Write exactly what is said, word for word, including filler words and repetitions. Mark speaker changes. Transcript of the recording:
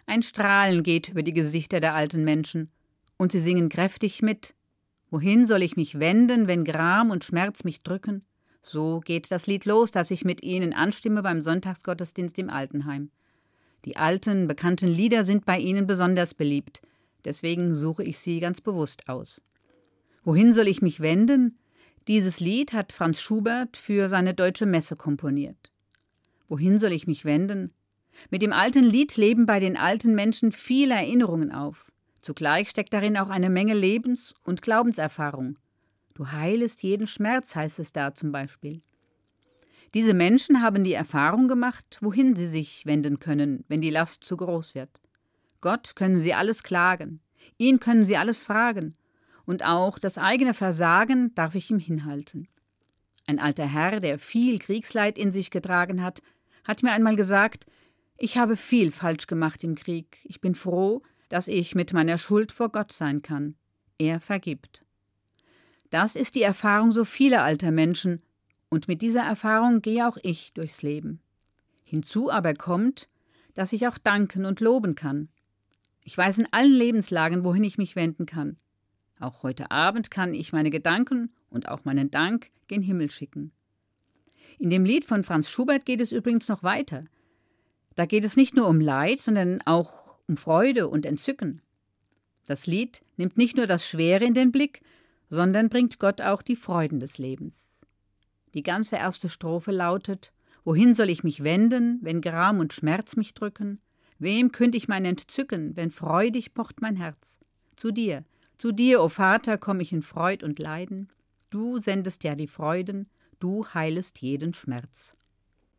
Speaker 1: Ein Strahlen geht über die Gesichter der alten Menschen, und sie singen kräftig mit. Wohin soll ich mich wenden, wenn Gram und Schmerz mich drücken? So geht das Lied los, das ich mit Ihnen anstimme beim Sonntagsgottesdienst im Altenheim. Die alten, bekannten Lieder sind bei Ihnen besonders beliebt, deswegen suche ich sie ganz bewusst aus. Wohin soll ich mich wenden? Dieses Lied hat Franz Schubert für seine Deutsche Messe komponiert. Wohin soll ich mich wenden? Mit dem alten Lied leben bei den alten Menschen viele Erinnerungen auf. Zugleich steckt darin auch eine Menge Lebens- und Glaubenserfahrung. Du heilest jeden Schmerz, heißt es da zum Beispiel. Diese Menschen haben die Erfahrung gemacht, wohin sie sich wenden können, wenn die Last zu groß wird. Gott können sie alles klagen, ihn können sie alles fragen, und auch das eigene Versagen darf ich ihm hinhalten. Ein alter Herr, der viel Kriegsleid in sich getragen hat, hat mir einmal gesagt, ich habe viel falsch gemacht im Krieg, ich bin froh, dass ich mit meiner Schuld vor Gott sein kann. Er vergibt. Das ist die Erfahrung so vieler alter Menschen, und mit dieser Erfahrung gehe auch ich durchs Leben. Hinzu aber kommt, dass ich auch danken und loben kann. Ich weiß in allen Lebenslagen, wohin ich mich wenden kann. Auch heute Abend kann ich meine Gedanken und auch meinen Dank gen Himmel schicken. In dem Lied von Franz Schubert geht es übrigens noch weiter. Da geht es nicht nur um Leid, sondern auch um Freude und Entzücken. Das Lied nimmt nicht nur das Schwere in den Blick, sondern bringt Gott auch die Freuden des Lebens. Die ganze erste Strophe lautet: Wohin soll ich mich wenden, wenn Gram und Schmerz mich drücken? Wem künd ich mein Entzücken, wenn freudig pocht mein Herz? Zu dir, zu dir, o Vater, komm ich in Freud und Leiden. Du sendest ja die Freuden, du heilest jeden Schmerz.